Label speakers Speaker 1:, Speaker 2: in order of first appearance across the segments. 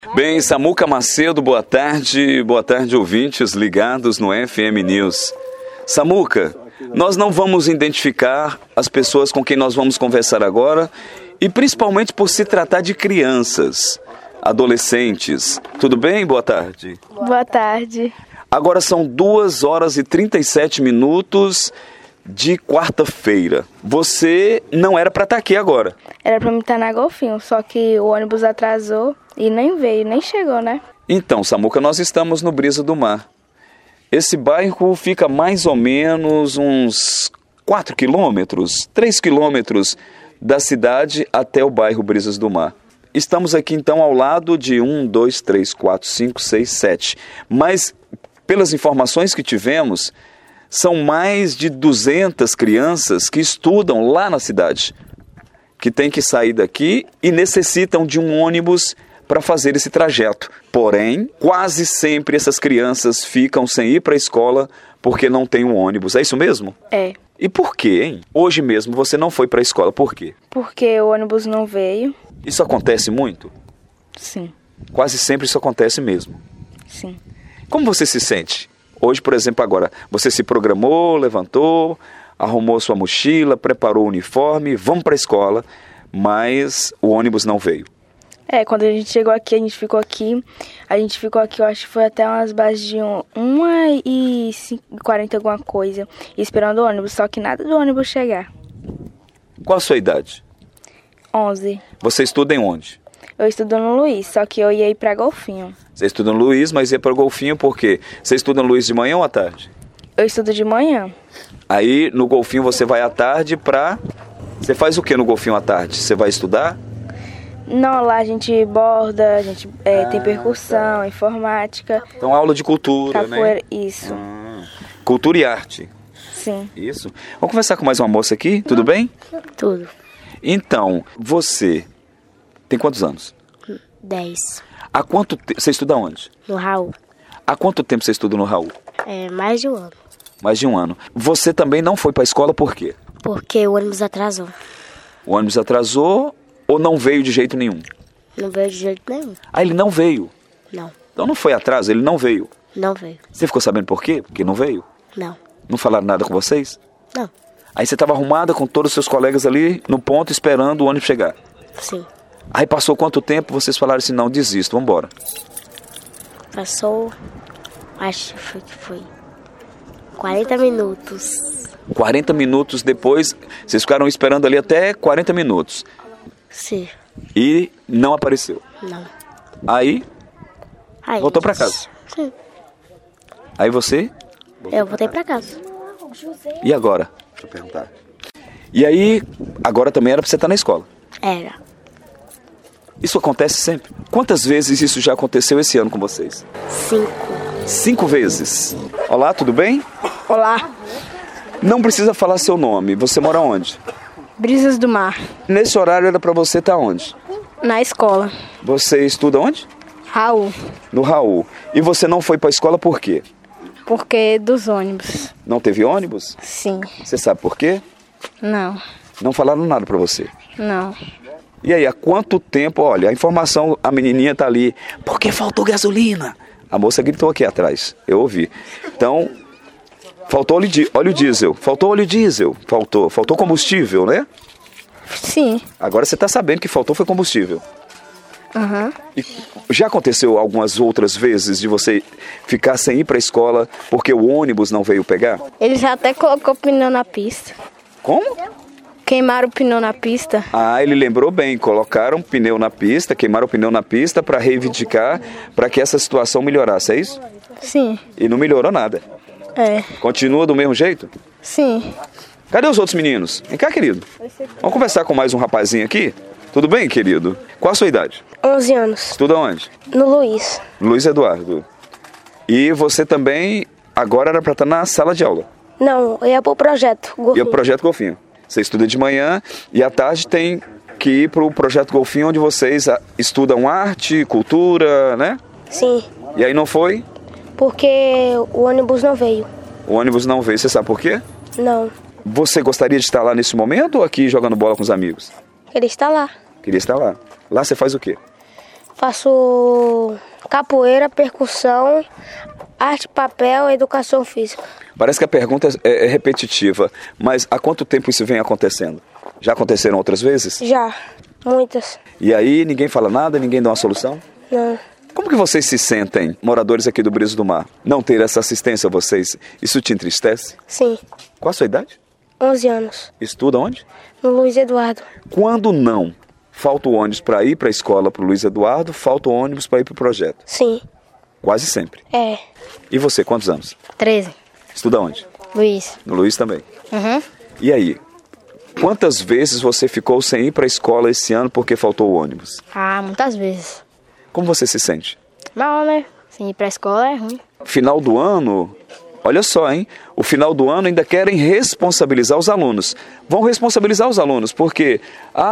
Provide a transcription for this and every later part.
Speaker 1: Bem, Samuca Macedo, boa tarde ouvintes ligados no FM News. Samuca, nós não vamos identificar as pessoas com quem nós vamos conversar agora e principalmente por se tratar de crianças, adolescentes. Tudo bem? Boa tarde.
Speaker 2: Boa tarde.
Speaker 1: Agora são 2h37 de quarta-feira. Você não era para estar aqui agora.
Speaker 2: Era para mim estar na Golfinho, só que o ônibus atrasou e nem veio, nem chegou, né?
Speaker 1: Então, Samuca, nós estamos no Brisa do Mar. Esse bairro fica mais ou menos uns 4 quilômetros, 3 quilômetros da cidade até o bairro Brisas do Mar. Estamos aqui então ao lado de 1, 2, 3, 4, 5, 6, 7. Mas, pelas informações que tivemos, são mais de 200 crianças que estudam lá na cidade, que têm que sair daqui e necessitam de um ônibus para fazer esse trajeto. Porém, quase sempre essas crianças ficam sem ir para a escola porque não tem um ônibus. É isso mesmo?
Speaker 2: É.
Speaker 1: E por quê, hein? Hoje mesmo você não foi para a escola. Por quê?
Speaker 2: Porque o ônibus não veio.
Speaker 1: Isso acontece muito?
Speaker 2: Sim.
Speaker 1: Quase sempre isso acontece mesmo.
Speaker 2: Sim.
Speaker 1: Como você se sente? Hoje, por exemplo, agora, você se programou, levantou, arrumou sua mochila, preparou o uniforme, vamos para a escola, mas o ônibus não veio.
Speaker 2: Quando a gente chegou aqui, a gente ficou aqui, eu acho que foi até umas bases de 1h40 alguma coisa, esperando o ônibus, só que nada do ônibus chegar.
Speaker 1: Qual a sua idade?
Speaker 2: 11.
Speaker 1: Você estuda em onde?
Speaker 2: Eu estudo no Luiz, só que eu ia ir para Golfinho.
Speaker 1: Você estuda no Luiz, mas ia para o Golfinho por quê? Você estuda no Luiz de manhã ou à tarde?
Speaker 2: Eu estudo de manhã.
Speaker 1: Aí no Golfinho você vai à tarde pra... Você faz o que no Golfinho à tarde? Você vai estudar?
Speaker 2: Não, lá a gente borda, a gente tem percussão, informática.
Speaker 1: Então aula de cultura,
Speaker 2: capoeira,
Speaker 1: né?
Speaker 2: Isso.
Speaker 1: Cultura e arte.
Speaker 2: Sim.
Speaker 1: Isso. Vamos conversar com mais uma moça aqui, tudo bem?
Speaker 2: Tudo.
Speaker 1: Então, você tem quantos anos?
Speaker 3: 10.
Speaker 1: Há quanto tempo... Você estuda onde?
Speaker 3: No Raul.
Speaker 1: Há quanto tempo você estuda no Raul?
Speaker 3: Mais de um ano.
Speaker 1: Mais de um ano. Você também não foi para a escola por quê?
Speaker 3: Porque o ônibus atrasou.
Speaker 1: O ônibus atrasou ou não veio de jeito nenhum?
Speaker 3: Não veio de jeito nenhum.
Speaker 1: Ah, ele não veio?
Speaker 3: Não.
Speaker 1: Então não foi atraso, ele não veio.
Speaker 3: Não veio.
Speaker 1: Você ficou sabendo por quê? Porque não veio?
Speaker 3: Não.
Speaker 1: Não falaram nada com vocês?
Speaker 3: Não.
Speaker 1: Aí você estava arrumada com todos os seus colegas ali no ponto esperando o ônibus chegar?
Speaker 3: Sim.
Speaker 1: Aí passou quanto tempo, vocês falaram assim, não, desisto, vamos embora.
Speaker 3: Passou, acho que foi 40 minutos.
Speaker 1: 40 minutos depois, vocês ficaram esperando ali até 40 minutos.
Speaker 3: Sim.
Speaker 1: E não apareceu.
Speaker 3: Não.
Speaker 1: Aí, voltou pra casa.
Speaker 3: Sim.
Speaker 1: Aí você?
Speaker 3: Eu voltei pra casa.
Speaker 1: E agora? Deixa eu perguntar. E aí, agora também era pra você estar na escola?
Speaker 3: Era.
Speaker 1: Isso acontece sempre? Quantas vezes isso já aconteceu esse ano com vocês?
Speaker 3: 5.
Speaker 1: 5 vezes. Olá, tudo bem?
Speaker 2: Olá.
Speaker 1: Não precisa falar seu nome. Você mora onde?
Speaker 2: Brisas do Mar.
Speaker 1: Nesse horário era pra você estar onde?
Speaker 2: Na escola.
Speaker 1: Você estuda onde?
Speaker 2: Raul.
Speaker 1: No Raul. E você não foi pra escola por quê?
Speaker 2: Porque dos ônibus.
Speaker 1: Não teve ônibus?
Speaker 2: Sim.
Speaker 1: Você sabe por quê?
Speaker 2: Não.
Speaker 1: Não falaram nada pra você.
Speaker 2: Não.
Speaker 1: E aí, há quanto tempo, olha, a informação, a menininha tá ali, porque faltou gasolina. A moça gritou aqui atrás, eu ouvi. Então, faltou óleo diesel, faltou combustível, né?
Speaker 2: Sim.
Speaker 1: Agora você tá sabendo que faltou foi combustível.
Speaker 2: Aham.
Speaker 1: E já aconteceu algumas outras vezes de você ficar sem ir pra escola porque o ônibus não veio pegar?
Speaker 2: Ele já até colocou pneu na pista.
Speaker 1: Como?
Speaker 2: Queimaram o pneu na pista.
Speaker 1: Ah, ele lembrou bem, colocaram pneu na pista, queimaram o pneu na pista para reivindicar, para que essa situação melhorasse, é isso?
Speaker 2: Sim.
Speaker 1: E não melhorou nada.
Speaker 2: É.
Speaker 1: Continua do mesmo jeito?
Speaker 2: Sim.
Speaker 1: Cadê os outros meninos? Vem cá, querido. Vamos conversar com mais um rapazinho aqui? Tudo bem, querido? Qual a sua idade?
Speaker 3: 11 anos.
Speaker 1: Estuda onde?
Speaker 3: No Luiz.
Speaker 1: Luiz Eduardo. E você também, agora era para estar na sala de aula?
Speaker 3: Não, eu ia pro projeto.
Speaker 1: E o Projeto Golfinho. Você estuda de manhã e à tarde tem que ir para o Projeto Golfinho, onde vocês estudam arte, cultura, né?
Speaker 3: Sim.
Speaker 1: E aí não foi?
Speaker 3: Porque o ônibus não veio.
Speaker 1: O ônibus não veio, você sabe por quê?
Speaker 3: Não.
Speaker 1: Você gostaria de estar lá nesse momento ou aqui jogando bola com os amigos?
Speaker 3: Ele está lá.
Speaker 1: Queria estar lá. Lá você faz o quê?
Speaker 3: Faço capoeira, percussão, arte, papel e educação física.
Speaker 1: Parece que a pergunta é repetitiva, mas há quanto tempo isso vem acontecendo? Já aconteceram outras vezes?
Speaker 3: Já, muitas.
Speaker 1: E aí ninguém fala nada, ninguém dá uma solução?
Speaker 3: Não.
Speaker 1: Como que vocês se sentem, moradores aqui do Brisa do Mar? Não ter essa assistência a vocês, isso te entristece?
Speaker 3: Sim,
Speaker 1: Qual a sua idade?
Speaker 3: 11 anos.
Speaker 1: Estuda onde?
Speaker 3: No Luiz Eduardo.
Speaker 1: Quando não falta o ônibus para ir para a escola para o Luiz Eduardo, falta o ônibus para ir para o projeto?
Speaker 3: Sim,
Speaker 1: Quase sempre.
Speaker 3: é.
Speaker 1: E você, quantos anos?
Speaker 4: 13.
Speaker 1: Estuda onde?
Speaker 4: Luiz.
Speaker 1: No Luiz também.
Speaker 4: Uhum.
Speaker 1: E aí? Quantas vezes você ficou sem ir para a escola esse ano porque faltou o ônibus?
Speaker 4: Ah, muitas vezes.
Speaker 1: Como você se sente?
Speaker 4: Mal, né? Sem ir pra escola é ruim.
Speaker 1: Final do ano, olha só, hein? O final do ano ainda querem responsabilizar os alunos. Vão responsabilizar os alunos porque,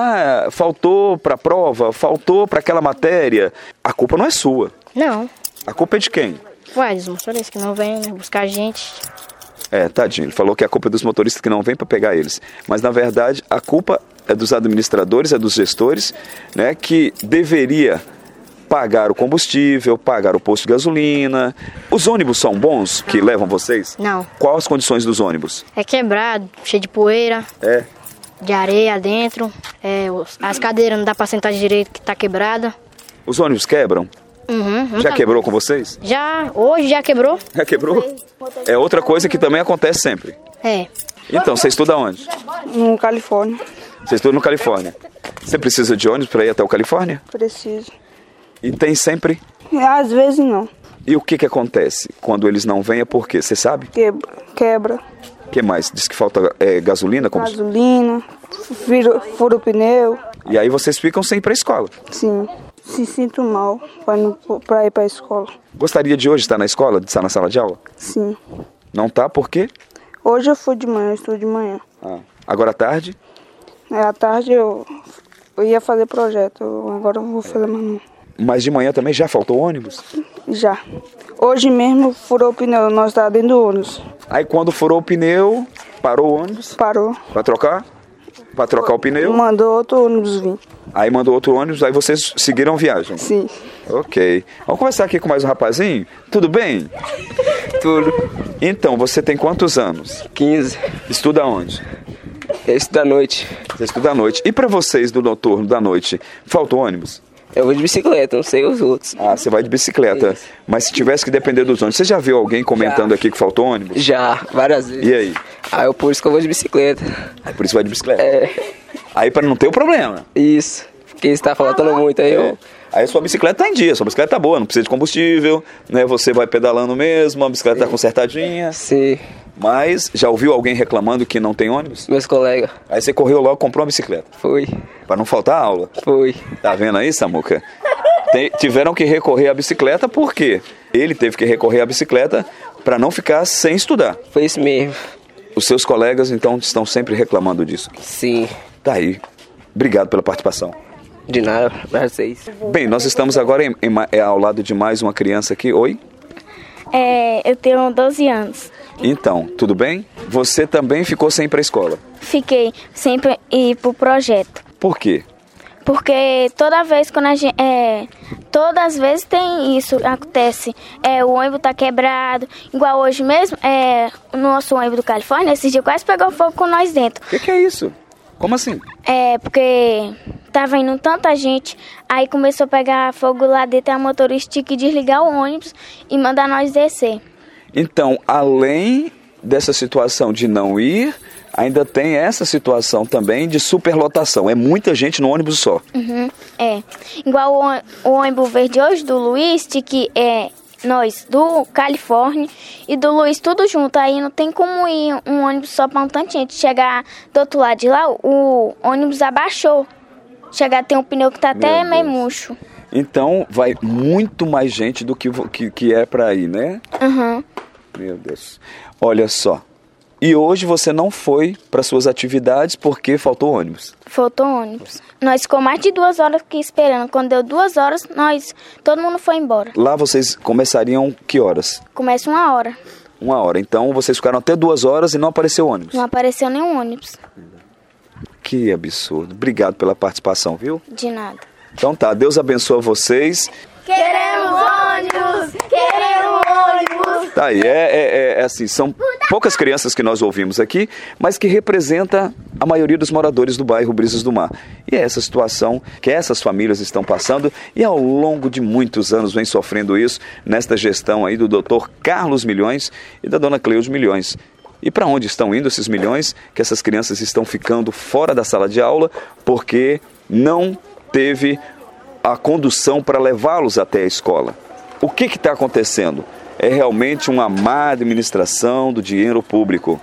Speaker 1: faltou para a prova, faltou para aquela matéria. A culpa não é sua.
Speaker 4: Não.
Speaker 1: A culpa é de quem?
Speaker 4: Ué, dos motoristas que não vêm, né, buscar a gente.
Speaker 1: Tadinho, ele falou que a culpa é dos motoristas que não vêm para pegar eles. Mas, na verdade, a culpa é dos administradores, é dos gestores, né, que deveria pagar o combustível, pagar o posto de gasolina. Os ônibus são bons que levam vocês?
Speaker 4: Não.
Speaker 1: Quais as condições dos ônibus?
Speaker 4: É quebrado, cheio de poeira,
Speaker 1: É.
Speaker 4: de areia dentro. As cadeiras não dá pra sentar direito, que tá quebrada.
Speaker 1: Os ônibus quebram?
Speaker 4: Uhum.
Speaker 1: Já quebrou com vocês?
Speaker 4: Hoje já quebrou?
Speaker 1: Já quebrou? É outra coisa que também acontece sempre.
Speaker 4: É.
Speaker 1: Então, você estuda onde?
Speaker 5: No Califórnia.
Speaker 1: Você estuda no Califórnia. Você precisa de ônibus para ir até o Califórnia?
Speaker 5: Preciso.
Speaker 1: E tem sempre?
Speaker 5: Às vezes não.
Speaker 1: E o que acontece quando eles não vêm? É por quê? Você sabe?
Speaker 5: Quebra.
Speaker 1: O que mais? Diz que falta gasolina?
Speaker 5: Gasolina, fura o pneu.
Speaker 1: E aí vocês ficam sem ir para a escola.
Speaker 5: Sim. Se sinto mal para ir para a escola.
Speaker 1: Gostaria de hoje estar na escola, de estar na sala de aula?
Speaker 5: Sim.
Speaker 1: Não tá? Por quê?
Speaker 5: Hoje eu fui de manhã, eu estudo de manhã.
Speaker 1: Agora à tarde?
Speaker 5: À tarde eu ia fazer projeto, agora eu vou fazer mais não.
Speaker 1: Mas de manhã também já faltou ônibus?
Speaker 5: Já. Hoje mesmo furou o pneu, nós estávamos dentro do ônibus.
Speaker 1: Aí quando furou o pneu, parou o ônibus?
Speaker 5: Parou.
Speaker 1: Para trocar? Para trocar o pneu?
Speaker 5: Mandou outro ônibus vir.
Speaker 1: Aí mandou outro ônibus, aí vocês seguiram viagem?
Speaker 5: Sim.
Speaker 1: Ok. Vamos conversar aqui com mais um rapazinho? Tudo bem?
Speaker 6: Tudo.
Speaker 1: Então, você tem quantos anos?
Speaker 6: 15.
Speaker 1: Estuda onde?
Speaker 6: Esse da noite.
Speaker 1: Você estuda à noite. E para vocês do noturno, da noite, falta ônibus?
Speaker 6: Eu vou de bicicleta, não sei os outros.
Speaker 1: Você vai de bicicleta.
Speaker 6: Isso.
Speaker 1: Mas se tivesse que depender dos ônibus, você já viu alguém comentando
Speaker 6: Já.
Speaker 1: aqui que faltou ônibus?
Speaker 6: Já, várias vezes.
Speaker 1: E aí?
Speaker 6: Aí por isso que eu vou de bicicleta.
Speaker 1: Aí por isso vai de bicicleta.
Speaker 6: É,
Speaker 1: Aí para não ter o problema.
Speaker 6: isso. Porque está faltando muito aí, eu...
Speaker 1: Aí a sua bicicleta tá em dia, sua bicicleta tá boa, não precisa de combustível, né? Você vai pedalando mesmo, a bicicleta tá consertadinha.
Speaker 6: Sim,
Speaker 1: Mas já ouviu alguém reclamando que não tem ônibus?
Speaker 6: meus colegas.
Speaker 1: Aí você correu logo e comprou uma bicicleta.
Speaker 6: Foi,
Speaker 1: Para não faltar aula.
Speaker 6: foi.
Speaker 1: Tá vendo aí, Samuca? Tiveram que recorrer à bicicleta, por quê? Ele teve que recorrer à bicicleta para não ficar sem estudar.
Speaker 6: Foi isso mesmo.
Speaker 1: Os seus colegas, então, estão sempre reclamando disso.
Speaker 6: Sim,
Speaker 1: Tá aí. Obrigado pela participação.
Speaker 6: de nada pra vocês.
Speaker 1: Bem, nós estamos agora ao lado de mais uma criança aqui. Oi?
Speaker 2: Eu tenho 12 anos.
Speaker 1: Então, tudo bem? Você também ficou sem ir para a escola.
Speaker 2: Fiquei sempre ir pro projeto.
Speaker 1: Por quê?
Speaker 2: Porque toda vez quando a gente. Todas as vezes tem isso, acontece. O ônibus tá quebrado. Igual hoje mesmo, o nosso ônibus do Califórnia, esse dia quase pegou fogo com nós dentro.
Speaker 1: O que é isso? Como assim?
Speaker 2: Porque tava indo tanta gente, aí começou a pegar fogo lá dentro, e a motorista tinha que desligar o ônibus e mandar nós descer.
Speaker 1: Então, além dessa situação de não ir, ainda tem essa situação também de superlotação. É muita gente no ônibus só.
Speaker 2: Igual o ônibus verde hoje do Luiz, que nós do Califórnia e do Luiz tudo junto. Aí não tem como ir um ônibus só para um tanto de gente. Chegar do outro lado de lá, o ônibus abaixou. Chegar tem um pneu que tá até meio murcho.
Speaker 1: Então, vai muito mais gente do que é para ir, né?
Speaker 2: Uhum.
Speaker 1: Meu Deus. Olha só. E hoje você não foi para suas atividades porque faltou ônibus.
Speaker 2: Faltou ônibus. Nós ficamos mais de 2 horas aqui esperando. Quando deu 2 horas, todo mundo foi embora.
Speaker 1: Lá vocês começariam que horas?
Speaker 2: Começa 1 hora.
Speaker 1: 1 hora. Então vocês ficaram até 2 horas e não apareceu ônibus.
Speaker 2: Não apareceu nenhum ônibus.
Speaker 1: Que absurdo. Obrigado pela participação, viu?
Speaker 2: De nada.
Speaker 1: Então tá, Deus abençoe vocês.
Speaker 2: Queremos ônibus! Queremos ônibus!
Speaker 1: Tá aí, assim, são poucas crianças que nós ouvimos aqui, mas que representa a maioria dos moradores do bairro Brisas do Mar. E é essa situação que essas famílias estão passando e ao longo de muitos anos vem sofrendo isso nesta gestão aí do Dr. Carlos Milhões e da Dona Cleude Milhões. E para onde estão indo esses milhões? Que essas crianças estão ficando fora da sala de aula porque não teve a condução para levá-los até a escola. O que está acontecendo? É realmente uma má administração do dinheiro público.